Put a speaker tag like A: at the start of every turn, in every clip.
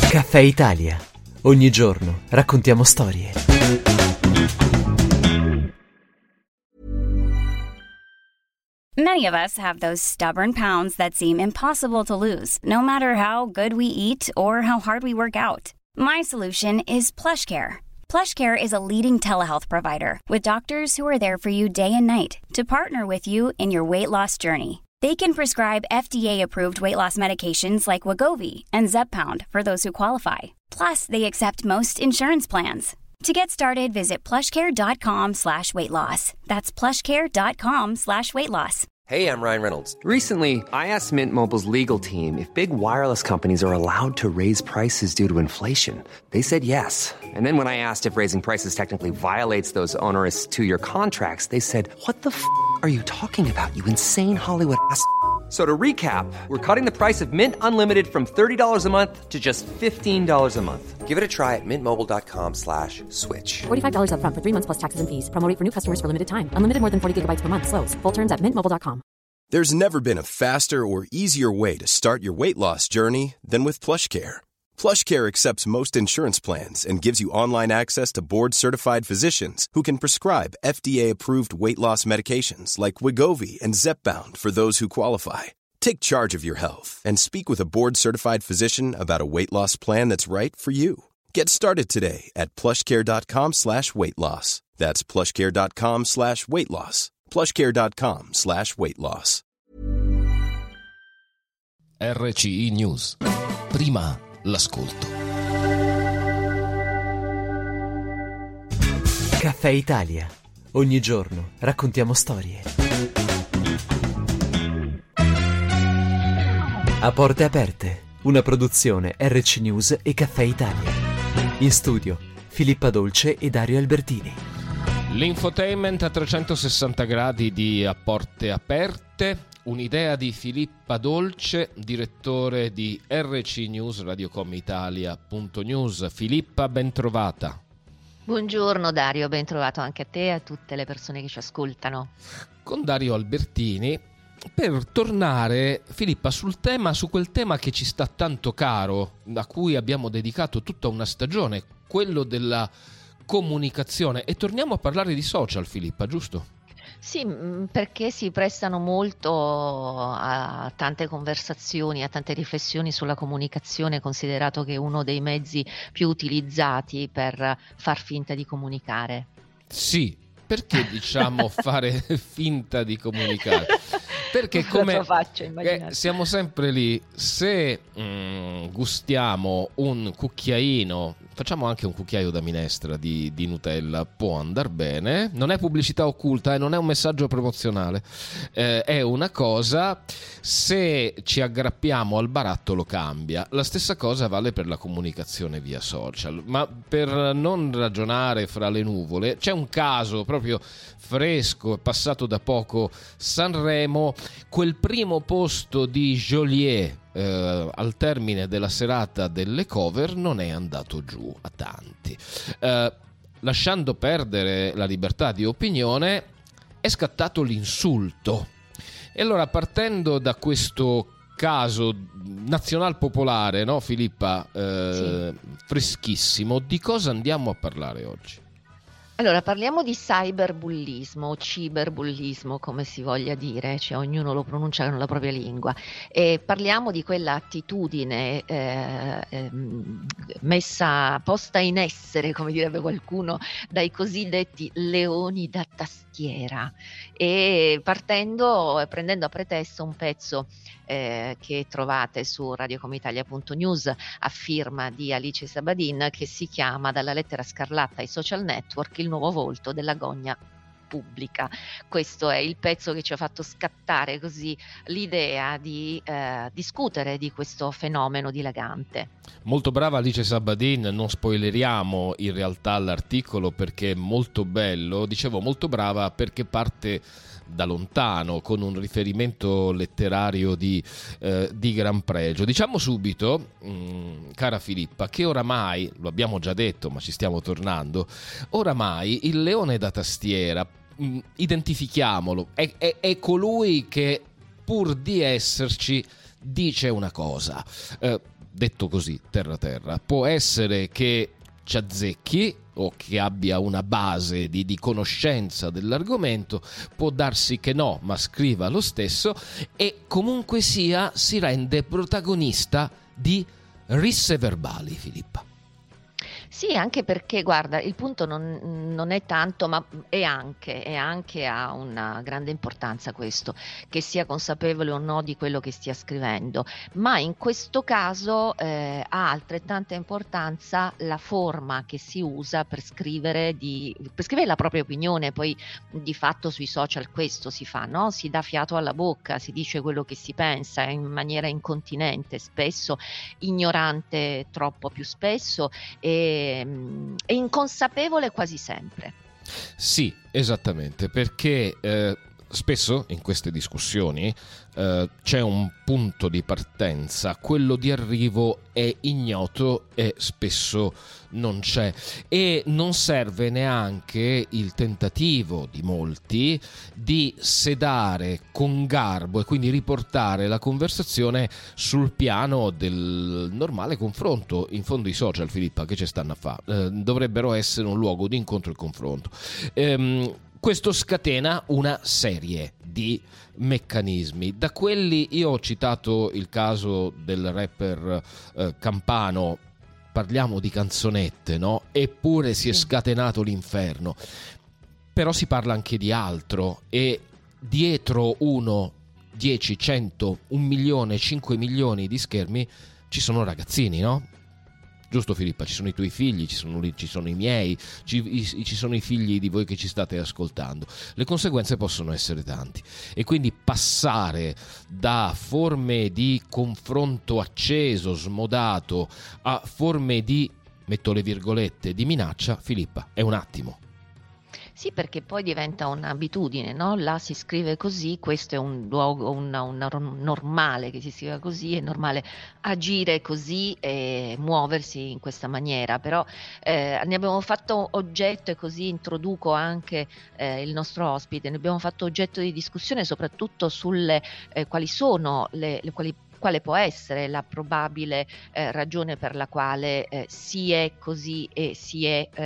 A: Caffè Italia. Ogni giorno raccontiamo storie.
B: Many of us have those stubborn pounds that seem impossible to lose, no matter how good we eat or how hard we work out. My solution is PlushCare. PlushCare is a leading telehealth provider with doctors who are there for you day and night to partner with you in your weight loss journey. They can prescribe FDA-approved weight loss medications like Wegovy and Zepbound for those who qualify. Plus, they accept most insurance plans. To get started, visit plushcare.com/weightloss. That's plushcare.com/weightloss.
C: Hey, I'm Ryan Reynolds. Recently, I asked Mint Mobile's legal team if big wireless companies are allowed to raise prices due to inflation. They said yes. And then when I asked if raising prices technically violates those onerous two-year contracts, they said, "What the f*** are you talking about, you insane Hollywood ass?" So to recap, we're cutting the price of Mint Unlimited from $30 a month to just $15 a month. Give it a try at mintmobile.com/switch.
D: $45 up front for 3 months plus taxes and fees. Promo rate for new customers for limited time. Unlimited more than 40 gigabytes per month. Slows full terms at mintmobile.com.
E: There's never been a faster or easier way to start your weight loss journey than with PlushCare. PlushCare accepts most insurance plans and gives you online access to board-certified physicians who can prescribe FDA-approved weight loss medications like Wegovy and Zepbound for those who qualify. Take charge of your health and speak with a board-certified physician about a weight loss plan that's right for you. Get started today at plushcare.com/weightloss. That's plushcare.com/weightloss. plushcare.com/weightloss.
F: RCI News. Prima l'ascolto.
A: Caffè Italia. Ogni giorno raccontiamo storie. A porte aperte, una produzione RC News e Caffè Italia. In studio Filippa Dolce e Dario Albertini.
F: L'infotainment a 360 gradi di A porte aperte, un'idea di Filippa Dolce, direttore di RC News, radiocomitalia.news. Filippa, ben trovata.
G: Buongiorno Dario, ben trovato anche a te e a tutte le persone che ci ascoltano.
F: Con Dario Albertini, per tornare, Filippa, su quel tema che ci sta tanto caro, a cui abbiamo dedicato tutta una stagione, quello della comunicazione, e torniamo a parlare di social, Filippa, giusto?
G: Sì, perché si prestano molto a tante conversazioni, a tante riflessioni sulla comunicazione, considerato che è uno dei mezzi più utilizzati per far finta di comunicare.
F: Sì, perché diciamo fare finta di comunicare? Perché come siamo sempre lì, se gustiamo un cucchiaino, facciamo anche un cucchiaio da minestra di Nutella, può andar bene, non è pubblicità occulta e non è un messaggio promozionale, è una cosa, se ci aggrappiamo al barattolo cambia. La stessa cosa vale per la comunicazione via social, ma per non ragionare fra le nuvole, c'è un caso proprio fresco, è passato da poco, Sanremo, quel primo posto di Geolier al termine della serata delle cover non è andato giù a tanti, lasciando perdere la libertà di opinione è scattato l'insulto. E allora, partendo da questo caso nazional popolare, no Filippa, sì, freschissimo, di cosa andiamo a parlare oggi?
G: Allora, parliamo di cyberbullismo o ciberbullismo, come si voglia dire, cioè ognuno lo pronuncia con la propria lingua, e parliamo di quella attitudine posta in essere, come direbbe qualcuno, dai cosiddetti leoni da tastiera, e prendendo a pretesto un pezzo che trovate su radiocomitalia.news a firma di Alice Sabadin, che si chiama "Dalla lettera scarlatta ai social network, il nuovo volto della gogna pubblica". Questo è il pezzo che ci ha fatto scattare così l'idea di discutere di questo fenomeno dilagante.
F: Molto brava Alice Sabadin, non spoileriamo in realtà l'articolo perché è molto bello, dicevo molto brava perché parte da lontano, con un riferimento letterario di gran pregio. Diciamo subito, cara Filippa, che oramai, lo abbiamo già detto ma ci stiamo tornando, oramai il leone da tastiera, identifichiamolo, è colui che, pur di esserci, dice una cosa, detto così, terra terra, può essere che ci azzecchi o che abbia una base di conoscenza dell'argomento, può darsi che no, ma scriva lo stesso, e comunque sia si rende protagonista di risse verbali, Filippa.
G: Sì, anche perché, guarda, il punto non è tanto, ma è anche ha una grande importanza questo, che sia consapevole o no di quello che stia scrivendo, ma in questo caso ha altrettanta importanza la forma che si usa per scrivere la propria opinione. Poi di fatto sui social questo si fa, no? Si dà fiato alla bocca, si dice quello che si pensa in maniera incontinente, spesso ignorante troppo più spesso, e inconsapevole quasi sempre.
F: Sì, esattamente, perché spesso in queste discussioni c'è un punto di partenza, quello di arrivo è ignoto e spesso non c'è, e non serve neanche il tentativo di molti di sedare con garbo e quindi riportare la conversazione sul piano del normale confronto. In fondo i social, Filippa, che ci stanno a fare? Dovrebbero essere un luogo di incontro e confronto. Questo scatena una serie di meccanismi, da quelli, io ho citato il caso del rapper Campano, parliamo di canzonette, no? Eppure si è scatenato l'inferno, però si parla anche di altro, e dietro 1, 10, 100, 1 milione, 5 milioni di schermi ci sono ragazzini, no? Giusto, Filippa? Ci sono i tuoi figli, ci sono i miei, ci sono i figli di voi che ci state ascoltando. Le conseguenze possono essere tanti, e quindi passare da forme di confronto acceso, smodato, a forme di, metto le virgolette, di minaccia, Filippa, è un attimo.
G: Sì, perché poi diventa un'abitudine, no? Là si scrive così, questo è un luogo, normale che si scriva così, è normale agire così e muoversi in questa maniera, però ne abbiamo fatto oggetto, e così introduco anche il nostro ospite, ne abbiamo fatto oggetto di discussione soprattutto sulle quali sono quale può essere la probabile ragione per la quale si è così e si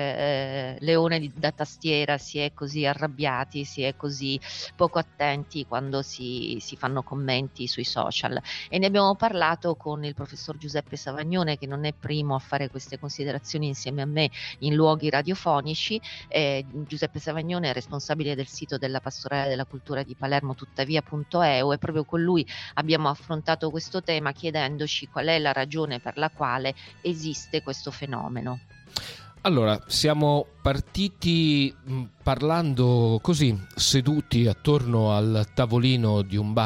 G: è leone da tastiera, si è così arrabbiati, si è così poco attenti quando si fanno commenti sui social. E ne abbiamo parlato con il professor Giuseppe Savagnone, che non è primo a fare queste considerazioni insieme a me in luoghi radiofonici. Giuseppe Savagnone è responsabile del sito della Pastorale della Cultura di Palermo, tuttavia.eu, e proprio con lui abbiamo affrontato questo tema, chiedendoci qual è la ragione per la quale esiste questo fenomeno.
F: Allora, siamo partiti parlando così, seduti attorno al tavolino di un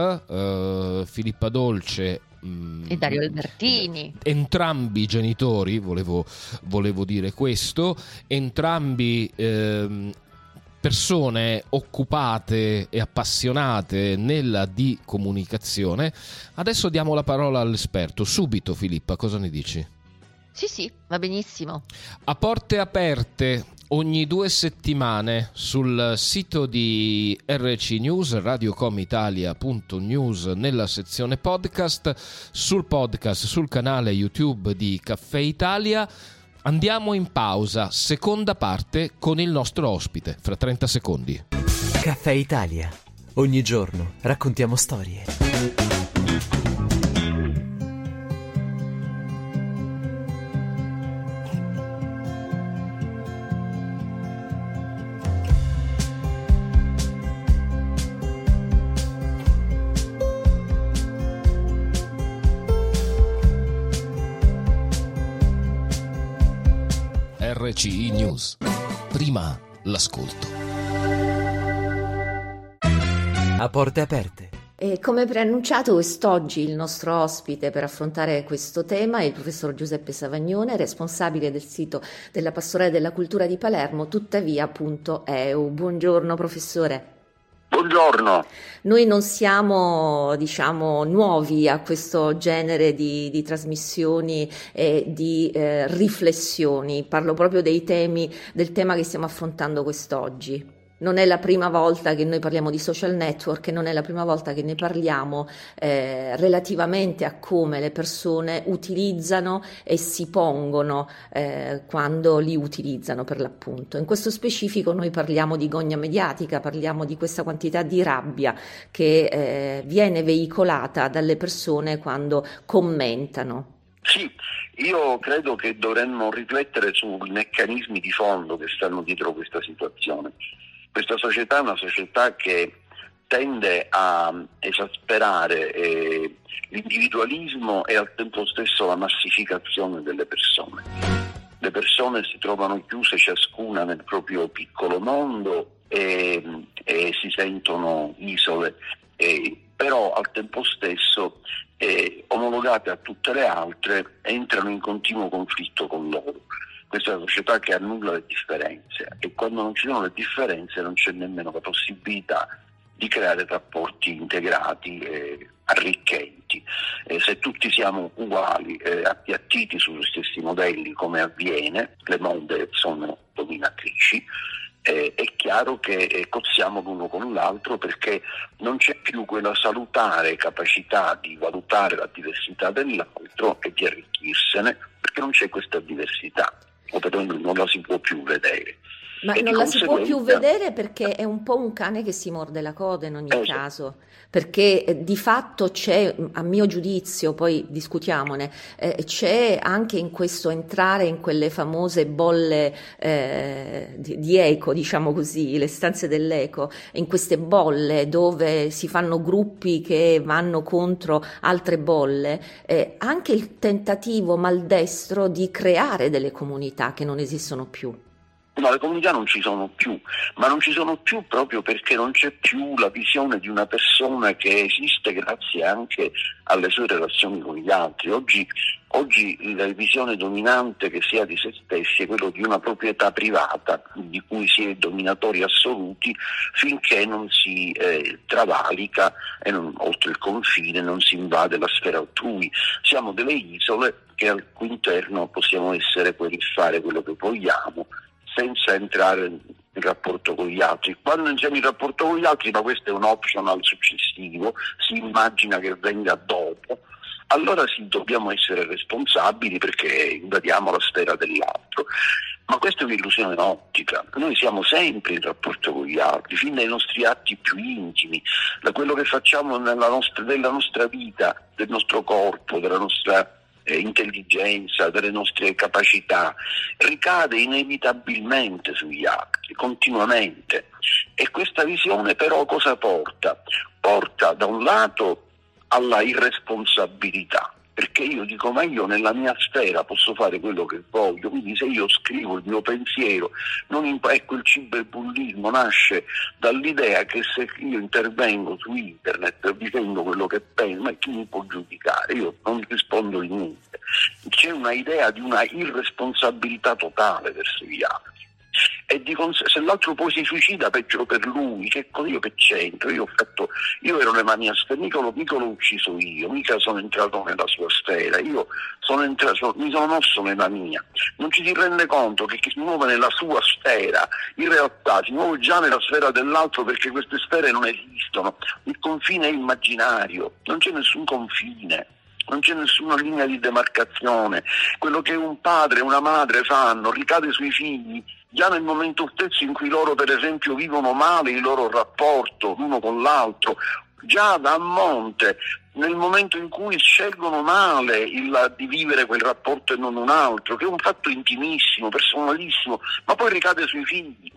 F: bar, Filippa Dolce
G: e Dario Albertini,
F: entrambi genitori, volevo dire questo, entrambi persone occupate e appassionate nella di comunicazione. Adesso diamo la parola all'esperto. Subito, Filippa, cosa ne dici?
G: Sì, va benissimo.
F: A porte aperte ogni 2 settimane sul sito di RC News, radiocomitalia.news, nella sezione podcast, sul canale YouTube di Caffè Italia. Andiamo in pausa, seconda parte con il nostro ospite, fra 30 secondi.
A: Caffè Italia. Ogni giorno raccontiamo storie.
F: RCI News. Prima l'ascolto.
A: A porte aperte.
H: E come preannunciato, quest'oggi il nostro ospite per affrontare questo tema è il professor Giuseppe Savagnone, responsabile del sito della Pastorale della Cultura di Palermo, tuttavia.eu. Buongiorno professore.
I: Buongiorno.
H: Noi non siamo, nuovi a questo genere di trasmissioni e di riflessioni. Parlo proprio del tema che stiamo affrontando quest'oggi. Non è la prima volta che noi parliamo di social network e non è la prima volta che ne parliamo relativamente a come le persone utilizzano e si pongono quando li utilizzano, per l'appunto. In questo specifico noi parliamo di gogna mediatica, parliamo di questa quantità di rabbia che viene veicolata dalle persone quando commentano.
I: Sì, io credo che dovremmo riflettere sui meccanismi di fondo che stanno dietro questa situazione. Questa società è una società che tende a esasperare l'individualismo e al tempo stesso la massificazione delle persone. Le persone si trovano chiuse ciascuna nel proprio piccolo mondo e si sentono isole, però al tempo stesso omologate a tutte le altre entrano in continuo conflitto con loro. Questa è una società che annulla le differenze e quando non ci sono le differenze non c'è nemmeno la possibilità di creare rapporti integrati e arricchenti. Se tutti siamo uguali, appiattiti sugli stessi modelli come avviene, le mode sono dominatrici, è chiaro che cozziamo l'uno con l'altro perché non c'è più quella salutare capacità di valutare la diversità dell'altro e di arricchirsene, perché non c'è questa diversità, o perlomeno non la si può più vedere.
H: Ma non la si può più vedere perché è un po' un cane che si morde la coda in ogni caso, perché di fatto c'è, a mio giudizio, poi discutiamone, c'è anche in questo entrare in quelle famose bolle di eco, diciamo così, le stanze dell'eco, in queste bolle dove si fanno gruppi che vanno contro altre bolle, anche il tentativo maldestro di creare delle comunità che non esistono più.
I: No, le comunità non ci sono più, ma non ci sono più proprio perché non c'è più la visione di una persona che esiste grazie anche alle sue relazioni con gli altri. Oggi la visione dominante che si ha di se stessi è quello di una proprietà privata di cui si è dominatori assoluti finché non si travalica e oltre il confine non si invade la sfera altrui. Siamo delle isole che al cui interno possiamo essere quelli fare quello che vogliamo senza entrare in rapporto con gli altri. Quando entriamo in rapporto con gli altri, ma questo è un optional successivo, si immagina che venga dopo, allora sì, dobbiamo essere responsabili perché invadiamo la sfera dell'altro. Ma questa è un'illusione ottica. Noi siamo sempre in rapporto con gli altri, fin dai nostri atti più intimi, da quello che facciamo della nostra vita, del nostro corpo, della nostra intelligenza, delle nostre capacità, ricade inevitabilmente sugli altri, continuamente. E questa visione però cosa porta? Porta da un lato alla irresponsabilità, perché io dico ma io nella mia sfera posso fare quello che voglio, quindi se io scrivo il mio pensiero, ecco il cyberbullismo nasce dall'idea che se io intervengo su internet dicendo quello che penso, ma chi mi può giudicare? Io non rispondo di niente. C'è una idea di una irresponsabilità totale verso gli altri. E se l'altro poi si suicida peggio per lui, che io che c'entro? Io ero nella mia sfera, mica l'ho ucciso io, mica sono entrato nella sua sfera, io mi sono mosso nella mia. Non ci si rende conto che chi si muove nella sua sfera in realtà si muove già nella sfera dell'altro, perché queste sfere non esistono, il confine è immaginario, non c'è nessun confine. Non c'è nessuna linea di demarcazione. Quello che un padre e una madre fanno ricade sui figli già nel momento stesso in cui loro, per esempio, vivono male il loro rapporto l'uno con l'altro, già da monte, nel momento in cui scelgono male di vivere quel rapporto e non un altro, che è un fatto intimissimo, personalissimo, ma poi ricade sui figli.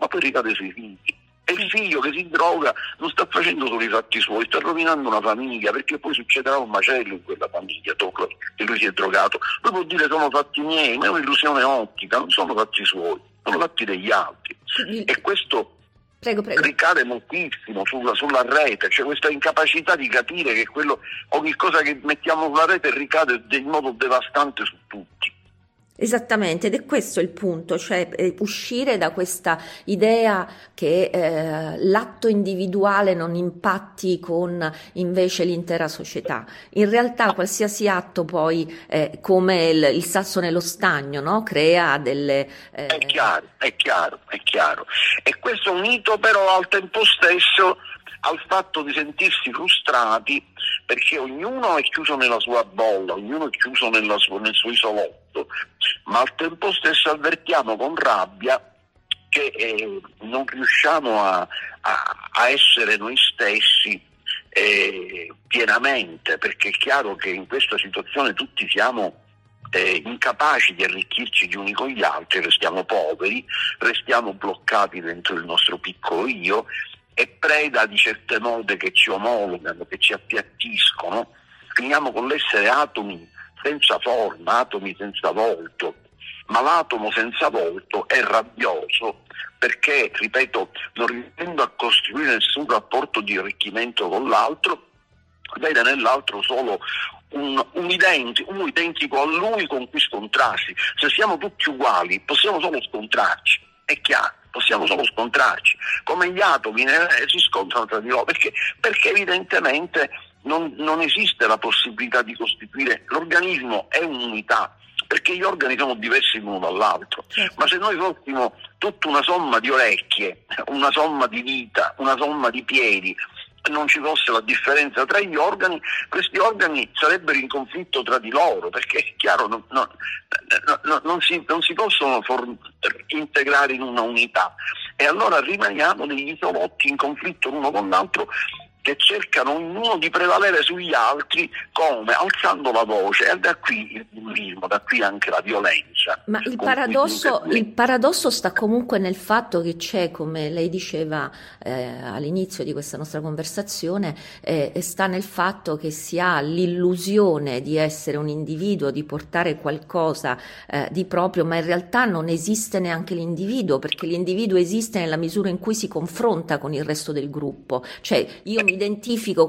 I: E il figlio che si droga non sta facendo solo i fatti suoi, sta rovinando una famiglia, perché poi succederà un macello in quella famiglia dopo che lui si è drogato. Lui può dire sono fatti miei, ma è un'illusione ottica, non sono fatti suoi, sono fatti degli altri. E questo ricade moltissimo sulla rete, c'è questa incapacità di capire che ogni cosa che mettiamo sulla rete ricade in modo devastante su tutti.
H: Esattamente, ed è questo il punto, cioè uscire da questa idea che l'atto individuale non impatti con invece l'intera società. In realtà qualsiasi atto poi, come il sasso nello stagno, no? Crea delle...
I: È chiaro. E questo unito però al tempo stesso al fatto di sentirsi frustrati perché ognuno è chiuso nella sua bolla, ognuno è chiuso nel suo isolotto, ma al tempo stesso avvertiamo con rabbia che non riusciamo a essere noi stessi pienamente, perché è chiaro che in questa situazione tutti siamo incapaci di arricchirci gli uni con gli altri, restiamo poveri, restiamo bloccati dentro il nostro piccolo io e preda di certe mode che ci omologano, che ci appiattiscono, finiamo con l'essere atomi senza forma, atomi senza volto, ma l'atomo senza volto è rabbioso perché, ripeto, non riuscendo a costruire nessun rapporto di arricchimento con l'altro, vede nell'altro solo un identico a lui con cui scontrarsi. Se siamo tutti uguali possiamo solo scontrarci, è chiaro. Possiamo solo scontrarci, come gli atomi si scontrano tra di loro, perché evidentemente non esiste la possibilità di costituire, l'organismo è un'unità, perché gli organi sono diversi l'uno dall'altro, ma se noi fossimo tutta una somma di orecchie, una somma di vita, una somma di piedi, non ci fosse la differenza tra gli organi, questi organi sarebbero in conflitto tra di loro, perché è chiaro non si possono integrare in una unità, e allora rimaniamo degli isolotti in conflitto l'uno con l'altro che cercano ognuno di prevalere sugli altri, come? Alzando la voce, e da qui il bullismo, da qui anche la violenza.
H: Ma il paradosso sta comunque nel fatto che c'è, come lei diceva all'inizio di questa nostra conversazione, sta nel fatto che si ha l'illusione di essere un individuo, di portare qualcosa di proprio, ma in realtà non esiste neanche l'individuo, perché l'individuo esiste nella misura in cui si confronta con il resto del gruppo. Cioè io mi identifico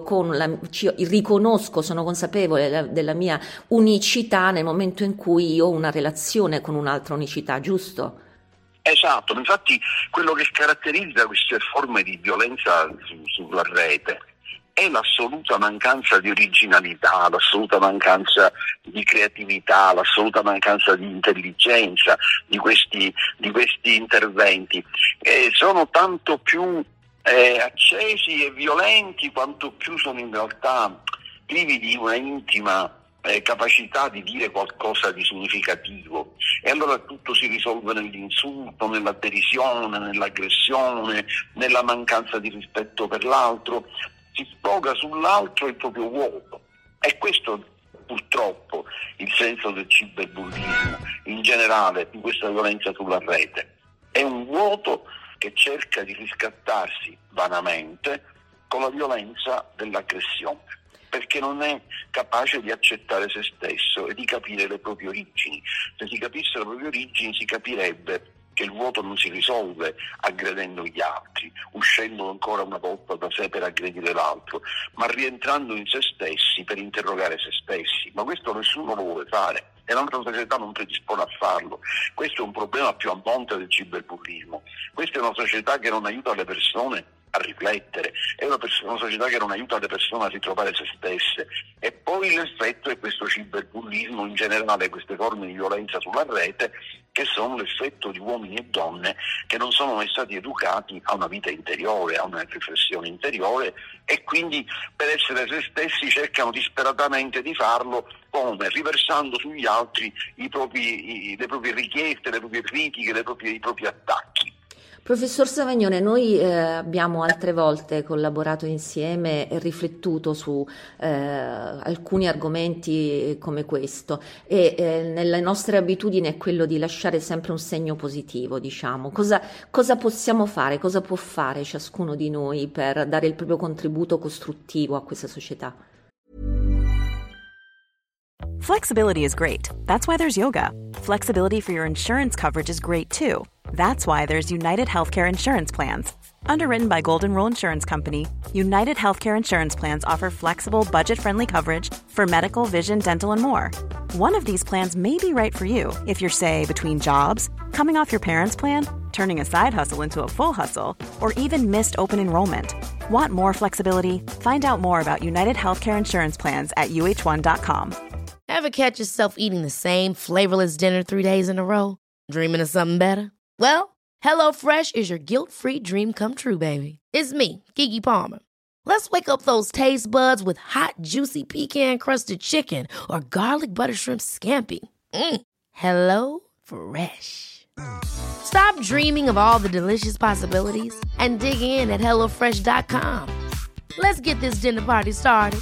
H: riconosco, sono consapevole della mia unicità nel momento in cui io ho una relazione con un'altra unicità, giusto?
I: Esatto, infatti quello che caratterizza queste forme di violenza sulla rete è l'assoluta mancanza di originalità, l'assoluta mancanza di creatività, l'assoluta mancanza di intelligenza di questi interventi. Sono tanto più accesi e violenti quanto più sono in realtà privi di una intima capacità di dire qualcosa di significativo, e allora tutto si risolve nell'insulto, nella derisione, nell'aggressione, nella mancanza di rispetto per l'altro, si sfoga sull'altro il proprio vuoto. E questo purtroppo il senso del cyberbullismo in generale, di questa violenza sulla rete, è un vuoto che cerca di riscattarsi vanamente con la violenza dell'aggressione, perché non è capace di accettare se stesso e di capire le proprie origini. Se si capisse le proprie origini si capirebbe che il vuoto non si risolve aggredendo gli altri, uscendo ancora una volta da sé per aggredire l'altro, ma rientrando in se stessi per interrogare se stessi. Ma questo nessuno lo vuole fare e la nostra società non predispone a farlo. Questo è un problema più a monte del cyberbullismo. Questa è una società che non aiuta le persone a riflettere, è una società che non aiuta le persone a ritrovare se stesse, e poi l'effetto è questo cyberbullismo, in generale queste forme di violenza sulla rete, che sono l'effetto di uomini e donne che non sono mai stati educati a una vita interiore, a una riflessione interiore, e quindi per essere se stessi cercano disperatamente di farlo come? Riversando sugli altri le proprie richieste, le proprie critiche, i propri attacchi.
H: Professor Savagnone, noi abbiamo altre volte collaborato insieme e riflettuto su alcuni argomenti come questo, e nelle nostre abitudini è quello di lasciare sempre un segno positivo, diciamo. Cosa possiamo fare, cosa può fare ciascuno di noi per dare il proprio contributo costruttivo a questa società?
J: Flexibility is great. That's why there's yoga. Flexibility for your insurance coverage is great too. That's why there's United Healthcare Insurance Plans. Underwritten by Golden Rule Insurance Company, United Healthcare Insurance Plans offer flexible, budget-friendly coverage for medical, vision, dental, and more. One of these plans may be right for you if you're, say, between jobs, coming off your parents' plan, turning a side hustle into a full hustle, or even missed open enrollment. Want more flexibility? Find out more about United Healthcare Insurance Plans at uh1.com.
K: Ever catch yourself eating the same flavorless dinner 3 days in a row? Dreaming of something better? Well, HelloFresh is your guilt-free dream come true, baby. It's me, Keke Palmer. Let's wake up those taste buds with hot, juicy pecan-crusted chicken or garlic butter shrimp scampi. Hello Fresh. Stop dreaming of all the delicious possibilities and dig in at HelloFresh.com. Let's get this dinner party started.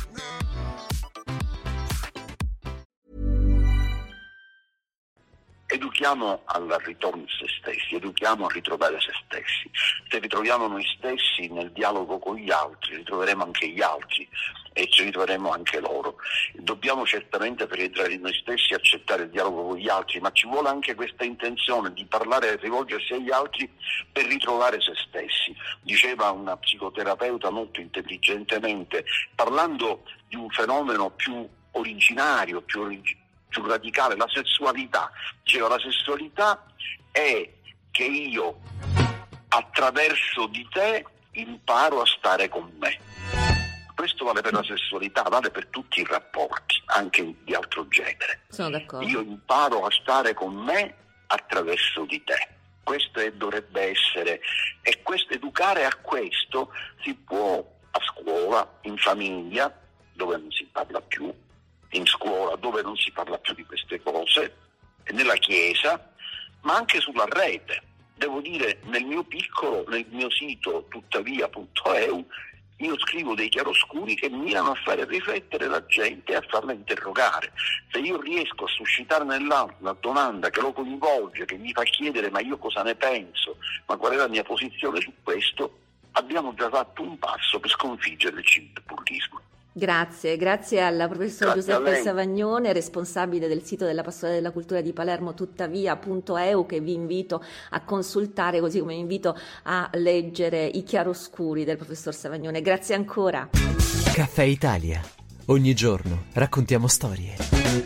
I: Educhiamo al ritorno a se stessi, educhiamo a ritrovare se stessi. Se ritroviamo noi stessi nel dialogo con gli altri, ritroveremo anche gli altri e ci ritroveremo anche loro. Dobbiamo certamente, per rientrare in noi stessi, accettare il dialogo con gli altri, ma ci vuole anche questa intenzione di parlare e rivolgersi agli altri per ritrovare se stessi. Diceva una psicoterapeuta molto intelligentemente, parlando di un fenomeno più originario, più radicale, la sessualità. Diceva, la sessualità è che io attraverso di te imparo a stare con me. Questo vale per la sessualità, vale per tutti i rapporti, anche di altro genere.
H: Sono d'accordo.
I: Io imparo a stare con me attraverso di te. Questo dovrebbe essere, e questo, educare a questo si può a scuola, in famiglia, dove non si parla più, in scuola dove non si parla più di queste cose, nella chiesa, ma anche sulla rete. Devo dire, nel mio piccolo, nel mio sito tuttavia.eu, io scrivo dei chiaroscuri che mirano a fare riflettere la gente e a farla interrogare. Se io riesco a suscitare nell'altro una domanda che lo coinvolge, che gli fa chiedere ma io cosa ne penso, ma qual è la mia posizione su questo, abbiamo già fatto un passo per sconfiggere il cyberbullismo.
H: Grazie al professor Giuseppe Savagnone, responsabile del sito della Pastorale della Cultura di Palermo tuttavia.eu, che vi invito a consultare, così come vi invito a leggere i chiaroscuri del professor Savagnone. Grazie ancora.
A: Caffè Italia. Ogni giorno raccontiamo storie.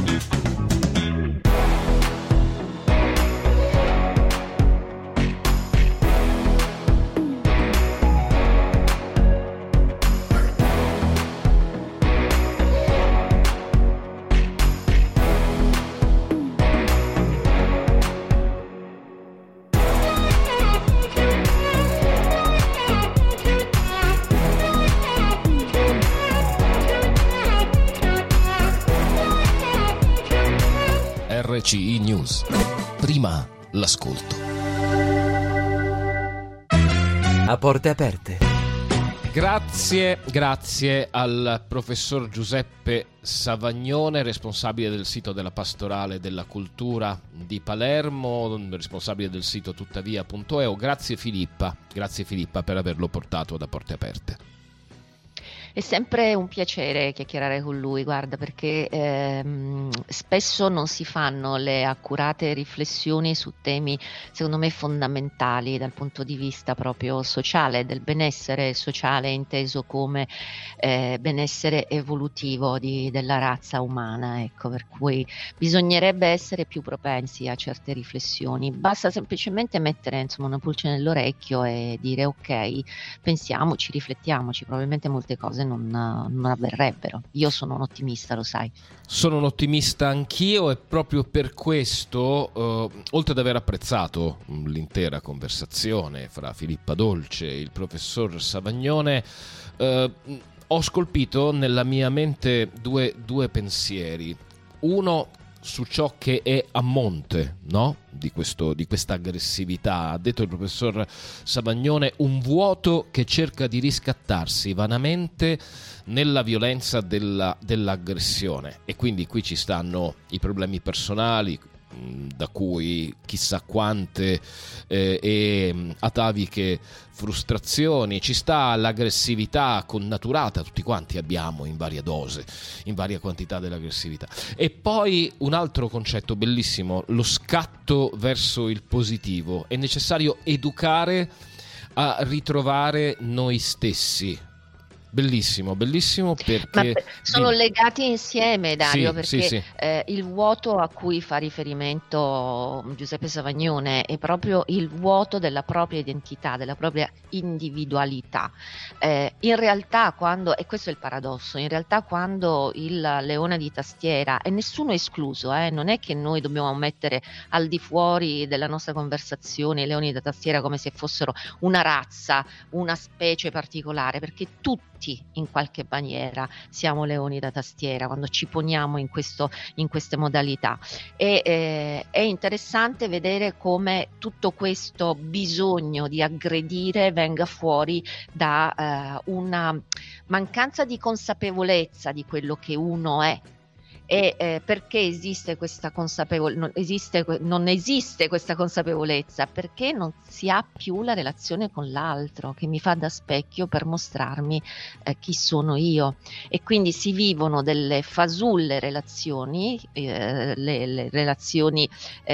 F: RCI News. Prima l'ascolto.
A: A porte aperte.
F: Grazie al professor Giuseppe Savagnone, responsabile del sito della Pastorale della Cultura di Palermo, responsabile del sito tuttavia.eu. Grazie Filippa per averlo portato da porte aperte.
G: È sempre un piacere chiacchierare con lui, guarda, perché spesso non si fanno le accurate riflessioni su temi, secondo me, fondamentali dal punto di vista proprio sociale, del benessere sociale inteso come benessere evolutivo della razza umana, ecco, per cui bisognerebbe essere più propensi a certe riflessioni. Basta semplicemente mettere, una pulce nell'orecchio e dire ok, pensiamoci, riflettiamoci, probabilmente molte cose non avverrebbero. Io sono un ottimista, lo sai.
F: Sono un ottimista anch'io, e proprio per questo, oltre ad aver apprezzato l'intera conversazione fra Filippa Dolce e il professor Savagnone, ho scolpito nella mia mente due pensieri. Uno su ciò che è a monte, no? di questa aggressività. Ha detto il professor Savagnone, un vuoto che cerca di riscattarsi vanamente nella violenza dell'aggressione, e quindi qui ci stanno i problemi personali, da cui chissà quante e ataviche frustrazioni, ci sta l'aggressività connaturata, tutti quanti abbiamo in varia dose, in varia quantità dell'aggressività, e poi un altro concetto bellissimo, lo scatto verso il positivo. È necessario educare a ritrovare noi stessi. Bellissimo, bellissimo, perché
G: sono legati insieme, Dario,
F: sì,
G: perché
F: sì.
G: Il vuoto a cui fa riferimento Giuseppe Savagnone è proprio il vuoto della propria identità, della propria individualità. In realtà quando, e questo è il paradosso, in realtà quando il leone di tastiera, e nessuno è escluso, non è che noi dobbiamo mettere al di fuori della nostra conversazione i leoni da tastiera come se fossero una razza, una specie particolare, perché tutti in qualche maniera siamo leoni da tastiera quando ci poniamo in queste modalità. È interessante vedere come tutto questo bisogno di aggredire venga fuori da una mancanza di consapevolezza di quello che uno è. E perché esiste questa non esiste questa consapevolezza? Perché non si ha più la relazione con l'altro che mi fa da specchio per mostrarmi chi sono io, e quindi si vivono delle fasulle relazioni, le relazioni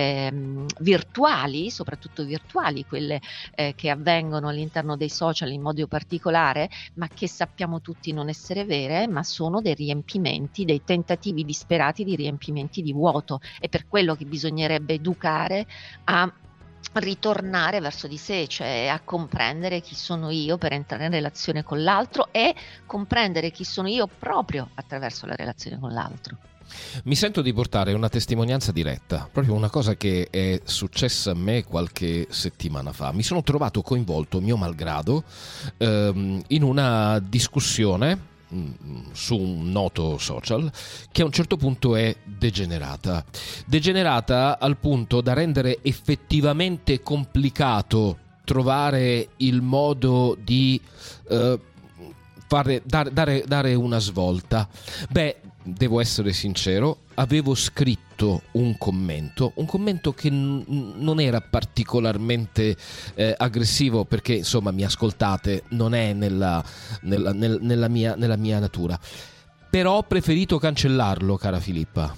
G: virtuali, soprattutto virtuali, quelle che avvengono all'interno dei social in modo particolare, ma che sappiamo tutti non essere vere, ma sono dei riempimenti, dei tentativi disperati di riempimenti di vuoto. È per quello che bisognerebbe educare a ritornare verso di sé, cioè a comprendere chi sono io per entrare in relazione con l'altro, e comprendere chi sono io proprio attraverso la relazione con l'altro.
F: Mi sento di portare una testimonianza diretta, proprio una cosa che è successa a me qualche settimana fa. Mi sono trovato coinvolto, mio malgrado, in una discussione su un noto social che a un certo punto è degenerata al punto da rendere effettivamente complicato trovare il modo di dare una svolta. Devo essere sincero, avevo scritto un commento che non era particolarmente aggressivo, perché insomma, mi ascoltate, non è nella mia natura, però ho preferito cancellarlo, cara Filippa.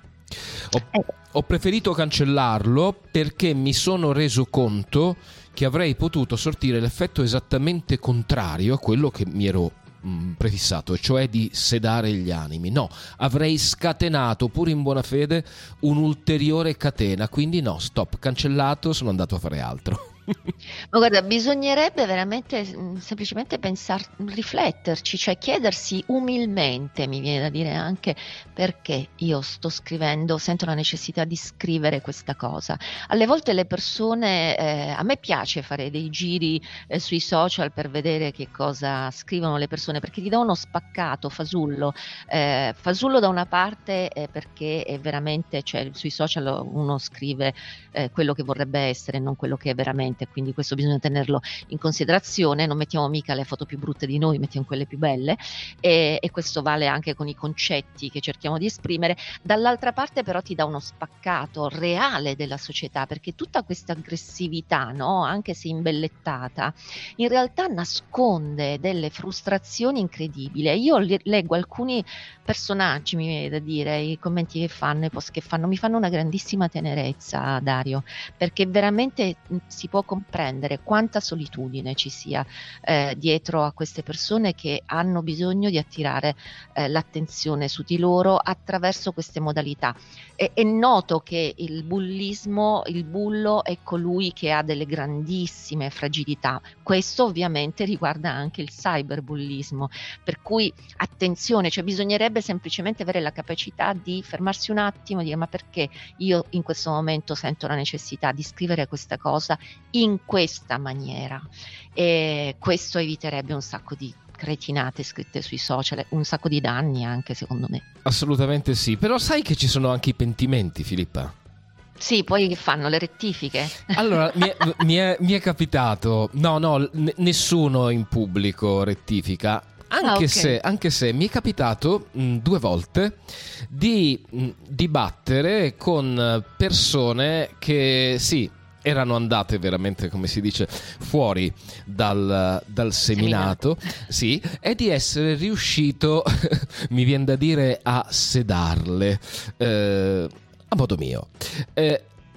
F: Ho preferito cancellarlo perché mi sono reso conto che avrei potuto sortire l'effetto esattamente contrario a quello che mi ero prefissato, cioè di sedare gli animi. No, avrei scatenato, pur in buona fede, un'ulteriore catena. Quindi no, stop, cancellato, sono andato a fare altro.
G: Ma guarda, bisognerebbe veramente semplicemente rifletterci, cioè chiedersi umilmente, mi viene da dire anche, perché io sto scrivendo, sento la necessità di scrivere questa cosa. Alle volte le persone, a me piace fare dei giri sui social per vedere che cosa scrivono le persone, perché ti dà uno spaccato fasullo da una parte, perché è veramente, cioè sui social uno scrive quello che vorrebbe essere, non quello che è veramente. Quindi questo bisogna tenerlo in considerazione, non mettiamo mica le foto più brutte di noi, mettiamo quelle più belle, e questo vale anche con i concetti che cerchiamo di esprimere. Dall'altra parte però ti dà uno spaccato reale della società, perché tutta questa aggressività, no, anche se imbellettata, in realtà nasconde delle frustrazioni incredibili. Io leggo alcuni personaggi, mi viene da dire, i commenti che fanno, i post che fanno, mi fanno una grandissima tenerezza, Dario, perché veramente si può comprendere quanta solitudine ci sia dietro a queste persone che hanno bisogno di attirare l'attenzione su di loro attraverso queste modalità. È noto che il bullo è colui che ha delle grandissime fragilità. Questo ovviamente riguarda anche il cyberbullismo, per cui attenzione, cioè bisognerebbe semplicemente avere la capacità di fermarsi un attimo e dire: ma perché io in questo momento sento la necessità di scrivere questa cosa in questa maniera? E questo eviterebbe un sacco di cretinate scritte sui social, un sacco di danni anche, secondo me.
F: Assolutamente sì, però sai che ci sono anche i pentimenti, Filippa?
G: Sì, poi che fanno? Le rettifiche?
F: Allora, mi è capitato, nessuno in pubblico rettifica, anche se mi è capitato 2 volte di dibattere con persone che sì, erano andate veramente, come si dice, fuori dal seminato, sì, e di essere riuscito, mi viene da dire, a sedarle a modo mio.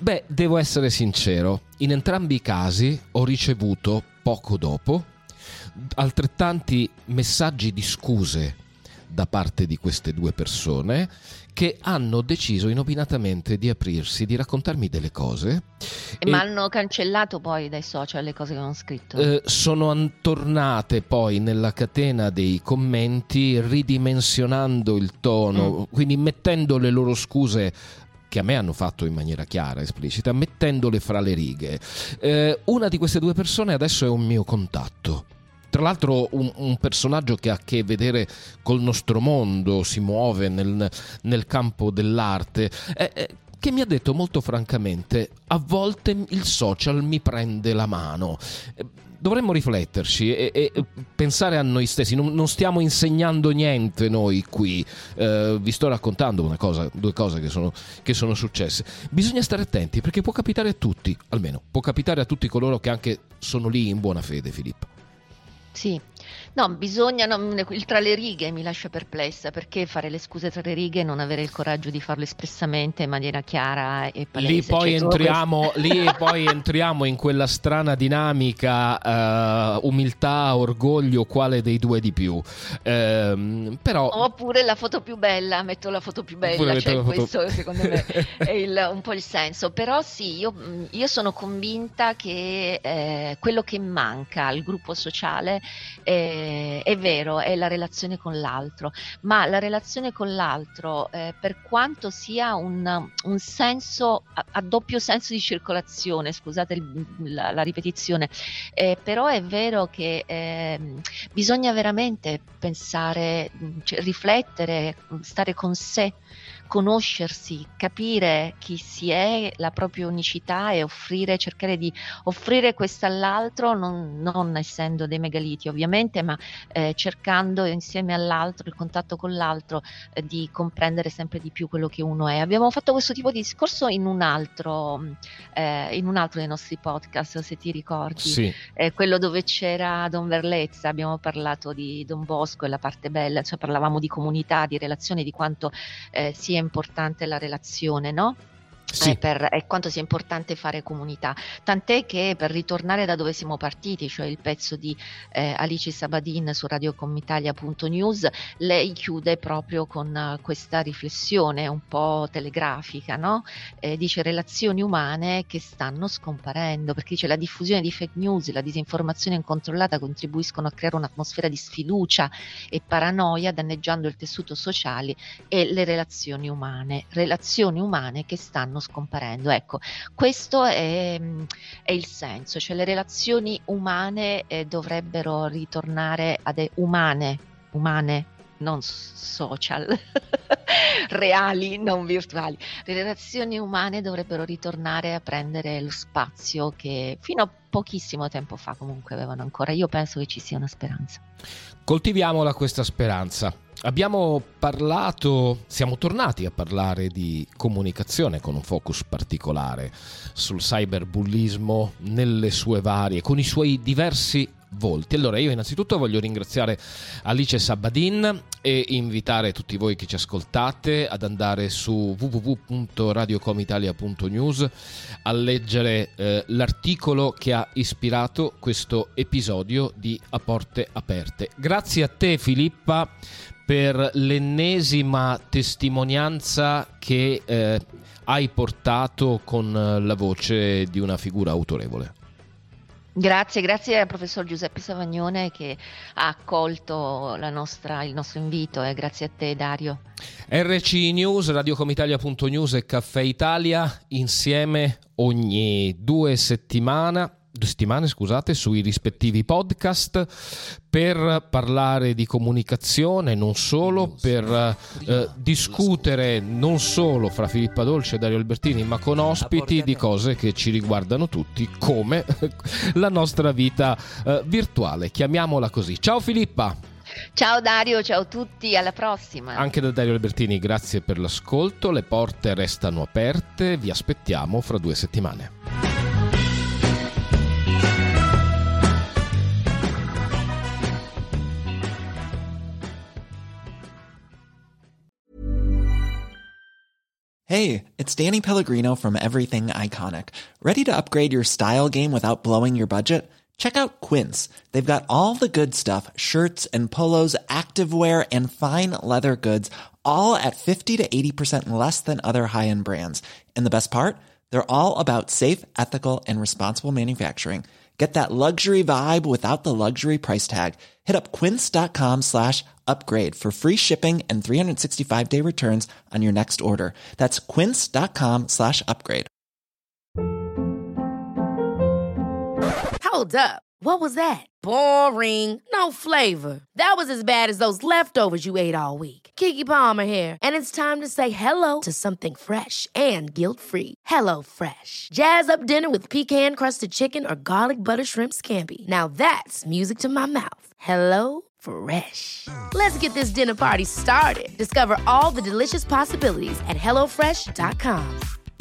F: Beh, devo essere sincero, in entrambi i casi ho ricevuto poco dopo altrettanti messaggi di scuse da parte di queste due persone che hanno deciso inopinatamente di aprirsi, di raccontarmi delle cose.
G: Ma hanno cancellato poi dai social le cose che hanno scritto?
F: Sono tornate poi nella catena dei commenti ridimensionando il tono, quindi mettendo le loro scuse che a me hanno fatto in maniera chiara, esplicita, mettendole fra le righe. Una di queste due persone adesso è un mio contatto. Tra l'altro un personaggio che ha a che vedere col nostro mondo, si muove nel campo dell'arte, che mi ha detto molto francamente: a volte il social mi prende la mano. Dovremmo rifletterci e pensare a noi stessi. Non stiamo insegnando niente noi qui, vi sto raccontando due cose che sono successe. Bisogna stare attenti, perché può capitare a tutti, almeno può capitare a tutti coloro che anche sono lì in buona fede, Filippa.
G: Sì, no, bisogna, il tra le righe mi lascia perplessa, perché fare le scuse tra le righe e non avere il coraggio di farlo espressamente in maniera chiara e palese.
F: Lì poi entriamo in quella strana dinamica, umiltà, orgoglio, quale dei due di più. Però
G: oppure la foto più bella, metto la foto più bella, cioè questo secondo me è un po' il senso. Però sì, io sono convinta che quello che manca al gruppo sociale è vero, è la relazione con l'altro, ma la relazione con l'altro, per quanto sia un senso a doppio senso di circolazione, scusate la ripetizione, però è vero che bisogna veramente pensare, cioè, riflettere, stare con sé, conoscersi, capire chi si è, la propria unicità, e cercare di offrire questo all'altro, non essendo dei megaliti ovviamente, ma cercando insieme all'altro, il contatto con l'altro, di comprendere sempre di più quello che uno è. Abbiamo fatto questo tipo di discorso in un altro dei nostri podcast, se ti ricordi,
F: sì.
G: Quello dove c'era Don Verlezza, abbiamo parlato di Don Bosco e la parte bella, cioè parlavamo di comunità, di relazione, di quanto sia importante la relazione, no?
F: Sì.
G: E quanto sia importante fare comunità, tant'è che, per ritornare da dove siamo partiti, cioè il pezzo di Alice Sabadin su radiocomitalia.news, lei chiude proprio con questa riflessione un po' telegrafica, no? Dice: relazioni umane che stanno scomparendo, perché dice: la diffusione di fake news, la disinformazione incontrollata contribuiscono a creare un'atmosfera di sfiducia e paranoia, danneggiando il tessuto sociale e le relazioni umane che stanno scomparendo. Ecco, questo è il senso, cioè le relazioni umane dovrebbero ritornare umane, non social, reali, non virtuali. Le relazioni umane dovrebbero ritornare a prendere lo spazio che fino a pochissimo tempo fa comunque avevano ancora. Io penso che ci sia una speranza.
F: Coltiviamola questa speranza. Siamo tornati a parlare di comunicazione con un focus particolare sul cyberbullismo con i suoi diversi volti. Allora, io innanzitutto voglio ringraziare Alice Sabadin e invitare tutti voi che ci ascoltate ad andare su www.radiocomitalia.news a leggere l'articolo che ha ispirato questo episodio di A Porte Aperte. Grazie a te, Filippa, per l'ennesima testimonianza che hai portato con la voce di una figura autorevole.
G: Grazie al professor Giuseppe Savagnone che ha accolto il nostro invito, e grazie a te, Dario.
F: RC News, radiocomitalia.news e Caffè Italia, insieme ogni due settimane, sui rispettivi podcast, per parlare di comunicazione, non solo, per discutere non solo fra Filippa Dolce e Dario Albertini, ma con ospiti di cose che ci riguardano tutti, come la nostra vita virtuale, chiamiamola così. Ciao Filippa!
G: Ciao Dario, ciao a tutti, alla prossima.
F: Anche da Dario Albertini, grazie per l'ascolto, le porte restano aperte, vi aspettiamo fra 2 settimane.
L: Hey, it's Danny Pellegrino from Everything Iconic. Ready to upgrade your style game without blowing your budget? Check out Quince. They've got all the good stuff, shirts and polos, activewear, and fine leather goods, all at 50 to 80% less than other high-end brands. And the best part? They're all about safe, ethical, and responsible manufacturing. Get that luxury vibe without the luxury price tag. Hit up quince.com/upgrade for free shipping and 365-day returns on your next order. That's quince.com/upgrade.
K: Hold up. What was that? Boring. No flavor. That was as bad as those leftovers you ate all week. Keke Palmer here, and it's time to say hello to something fresh and guilt-free. Hello Fresh. Jazz up dinner with pecan-crusted chicken or garlic butter shrimp scampi. Now that's music to my mouth. Hello Fresh. Let's get this dinner party started. Discover all the delicious possibilities at hellofresh.com.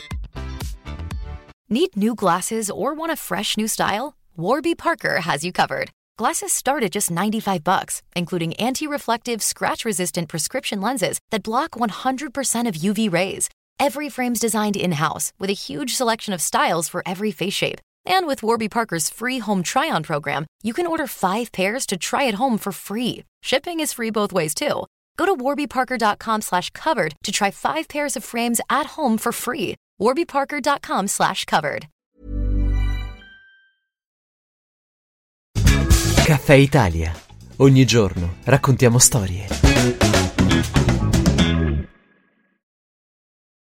M: Need new glasses or want a fresh new style? Warby Parker has you covered. Glasses start at just $95, including anti-reflective, scratch-resistant prescription lenses that block 100% of UV rays. Every frame's designed in-house with a huge selection of styles for every face shape. And with Warby Parker's free home try-on program, you can order 5 pairs to try at home for free. Shipping is free both ways, too. Go to warbyparker.com/covered to try 5 pairs of frames at home for free. warbyparker.com/covered.
A: Caffè Italia. Ogni giorno raccontiamo storie.